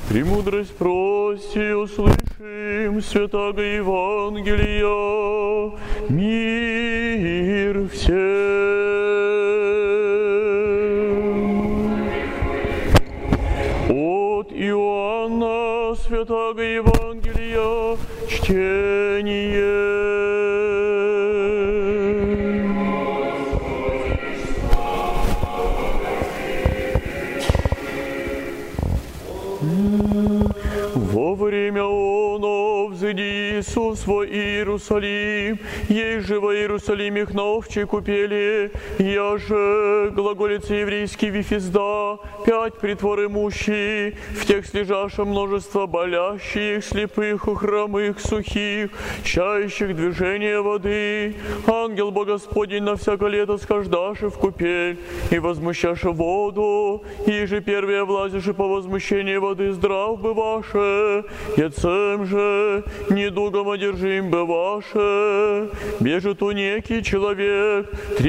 Премудрость проси, услышим святаго Евангелия, мир всем. От Иоанна святаго Евангелия чтение. Во время оно взыди Иисус во Иерусалим, ей же во Иерусалиме хновче купели, я же глаголица еврейский Вифизда, 5 притвор имущий, в тех слежаша множество болящих, слепых, хромых, сухих, чающих движения воды. Ангел Богосподень на всякое лето схождаши в купель и возмущаши воду, и же первые влазиши по возмущению воды здрав бываше, яцем же недугом одержим бываше. Бежит у некий человек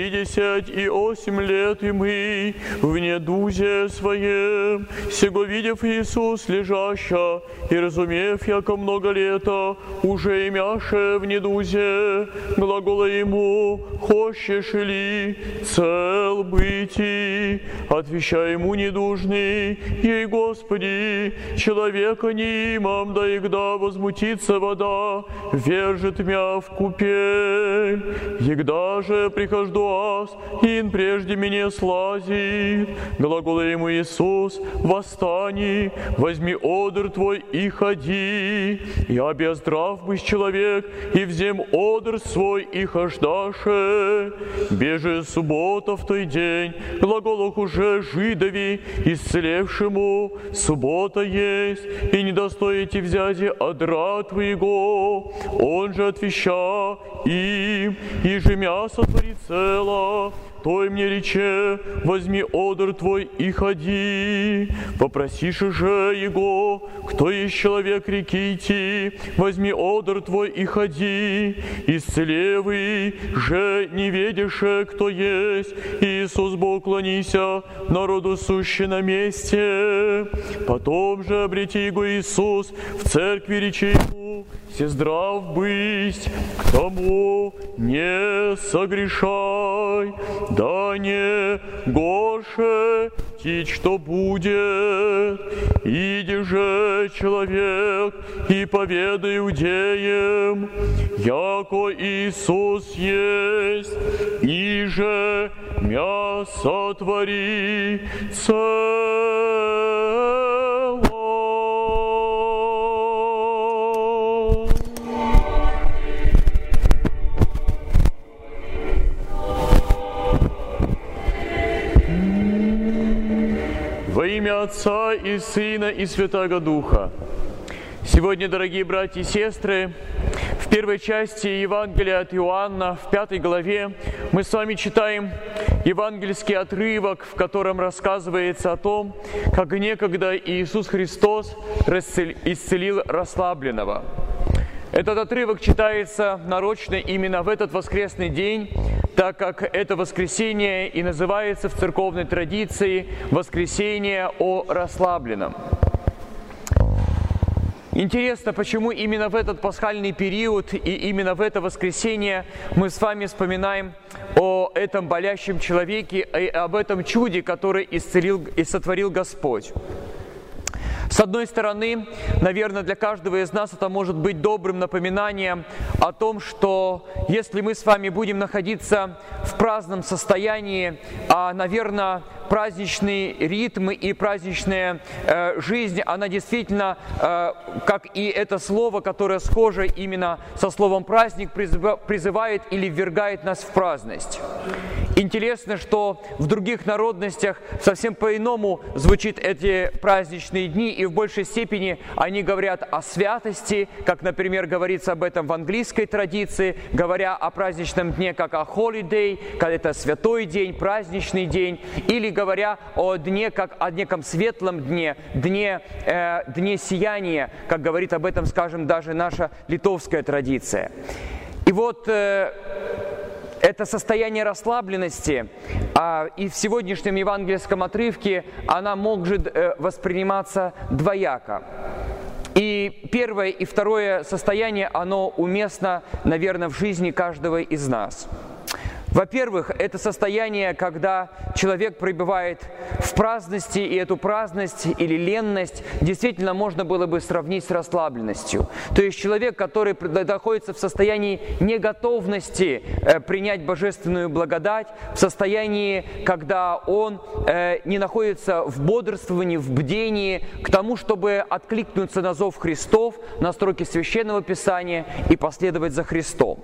38 лет и мы в недузе своем. Сего видев Иисус лежаща и разумев, яко много лета уже имяше в недузе, глагола ему: «Хочешь ли цел быти?» Отвечай ему недужный: «Ей, Господи, человека не имам, да и гда возмутится вода, вержит мя в купель. Егда же прихожду аз, ин прежде меня слазит». Глагола ему Иисус: «Восстани, возьми одр твой и ходи». И обездрав бысь человек, и взем одр свой и хождаше. Беже суббота в той день, глаголах уже жидови, исцелевшему: «Суббота есть, и не достоите взяти одра твоего». Он же отвеща им: «И мясо твори цело». Той мне рече: «Возьми одр твой и ходи». Попросишь же его: «Кто есть человек, реки идти? Возьми одр твой и ходи». Исцелевый же не ведеше, кто есть. Иисус Бог клонися народу сущий на месте. Потом же обрети его Иисус в церкви, речи ему: «Все здрав бысть, к тому не согрешай, да не горше ти, что будет. Иди же, человек, и поведай иудеям, яко Иисус есть, и же мясо твори цело». Во имя Отца и Сына и Святаго Духа. Сегодня, дорогие братья и сестры, в первой части Евангелия от Иоанна, в 5 главе, мы с вами читаем евангельский отрывок, в котором рассказывается о том, как некогда Иисус Христос исцелил расслабленного. Этот отрывок читается нарочно именно в этот воскресный день, так как это воскресенье и называется в церковной традиции «Воскресенье о расслабленном». Интересно, почему именно в этот пасхальный период и именно в это воскресенье мы с вами вспоминаем о этом болящем человеке и об этом чуде, который исцелил и сотворил Господь. С одной стороны, наверное, для каждого из нас это может быть добрым напоминанием о том, что если мы с вами будем находиться в праздном состоянии, наверное, праздничный ритм и праздничная жизнь, она действительно, как и это слово, которое схоже именно со словом «праздник», призывает или ввергает нас в праздность. Интересно, что в других народностях совсем по-иному звучат эти праздничные дни, и в большей степени они говорят о святости, как, например, говорится об этом в английской традиции, говоря о праздничном дне как о holiday, когда это святой день, праздничный день, или говоря о дне как о неком светлом дне, дне сияния, как говорит об этом, скажем, даже наша литовская традиция. И вот это состояние расслабленности, и в сегодняшнем евангельском отрывке она может восприниматься двояко. И первое и второе состояние, оно уместно, наверное, в жизни каждого из нас. Во-первых, это состояние, когда человек пребывает в праздности, и эту праздность или ленность действительно можно было бы сравнить с расслабленностью. То есть человек, который находится в состоянии неготовности принять божественную благодать, в состоянии, когда он не находится в бодрствовании, в бдении, к тому, чтобы откликнуться на зов Христов, на строки Священного Писания и последовать за Христом.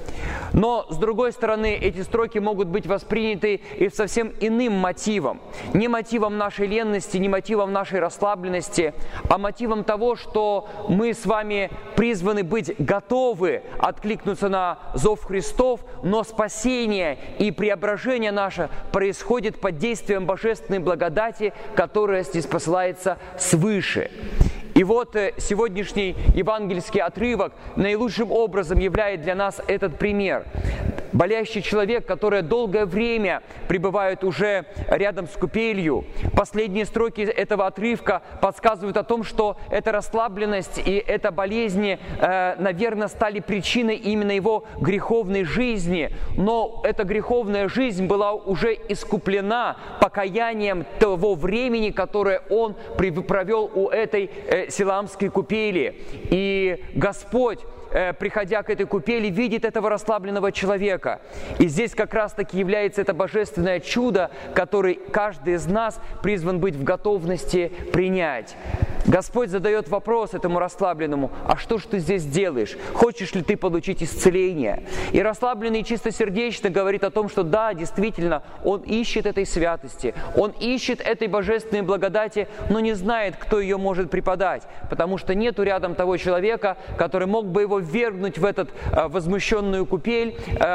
Но, с другой стороны, эти строки могут быть восприняты и совсем иным мотивом. Не мотивом нашей ленности, не мотивом нашей расслабленности, а мотивом того, что мы с вами призваны быть готовы откликнуться на зов Христов, но спасение и преображение наше происходит под действием божественной благодати, которая здесь посылается свыше. И вот сегодняшний евангельский отрывок наилучшим образом являет для нас этот пример. Болящий человек, который долгое время пребывает уже рядом с купелью. Последние строки этого отрывка подсказывают о том, что эта расслабленность и эта болезнь, наверное, стали причиной именно его греховной жизни. Но эта греховная жизнь была уже искуплена покаянием того времени, которое он провел у этой Силаамской купели. И Господь, приходя к этой купели, видит этого расслабленного человека. И здесь как раз-таки является это божественное чудо, которое каждый из нас призван быть в готовности принять. Господь задает вопрос этому расслабленному: а что ж ты здесь делаешь? Хочешь ли ты получить исцеление? И расслабленный чистосердечно говорит о том, что да, действительно, он ищет этой святости, он ищет этой божественной благодати, но не знает, кто ее может преподать, потому что нету рядом того человека, который мог бы его ввергнуть в эту возмущенную купель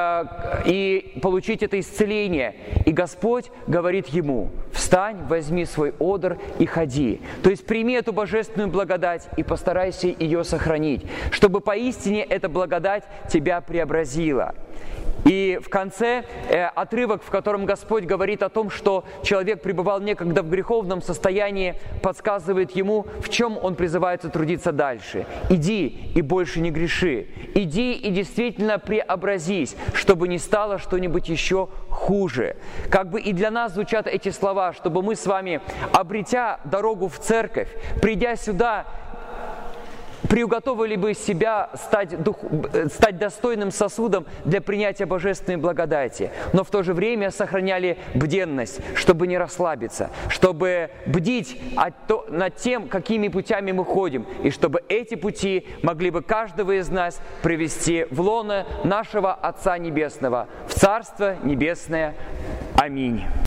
и получить это исцеление. И Господь говорит ему: встань, возьми свой одр и ходи. То есть прими эту божественную благодать и постарайся ее сохранить, чтобы поистине эта благодать тебя преобразила. И в конце отрывок, в котором Господь говорит о том, что человек пребывал некогда в греховном состоянии, подсказывает ему, в чем он призывается трудиться дальше. Иди и больше не греши. Иди и действительно преобразись, чтобы не стало что-нибудь еще хуже. Как бы и для нас звучат эти слова, чтобы мы с вами, обретя дорогу в церковь, придя сюда, приуготовили бы себя стать достойным сосудом для принятия божественной благодати, но в то же время сохраняли бденность, чтобы не расслабиться, чтобы бдить над тем, какими путями мы ходим, и чтобы эти пути могли бы каждого из нас привести в лоно нашего Отца Небесного, в Царство Небесное. Аминь.